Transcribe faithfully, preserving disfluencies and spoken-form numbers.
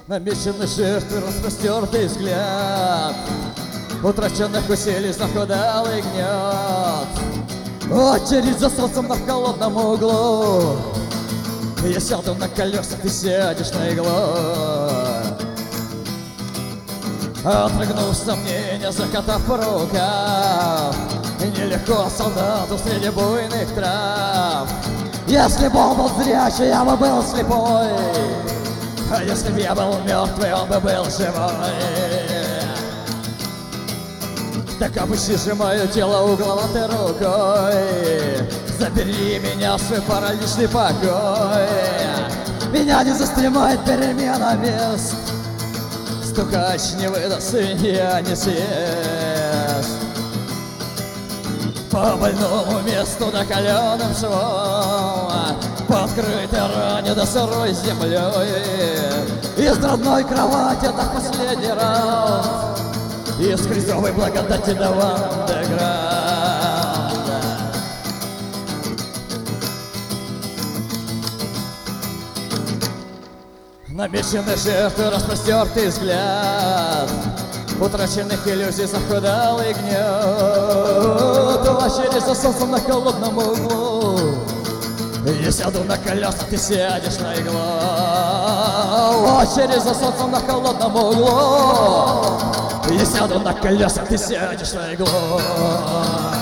Намеченный жертвы, распростертый взгляд, утраченных усилий захудалый гнет. Очередь за солнцем на холодном углу. Я сяду на колеса, ты сядешь на иглу. Отрыгнув сомнения, закатав рукав, нелегко солдату среди буйных трав. Если бы он был зрячий, я бы был слепой, а если бы я был мертвый, он бы был живой. Так обыщи же мое тело угловатой рукой, забери меня в свой параличный покой. Меня не застремает перемена мест, стукач не выдаст, свинья не съест. По больному месту накаленным швом, по открытой ране до сырой землей. Из родной кровати до последний раунд, из крестовой благодати до андеграунда. Намеченный жертвы, распростертый взгляд, утраченных иллюзий захудалый гнет. Очередь за солнцем на холодном углу. Я сяду на колеса, ты сядешь на иглу. Очередь за солнцем на холодном углу. Я сяду на колеса, ты сядешь на иглу.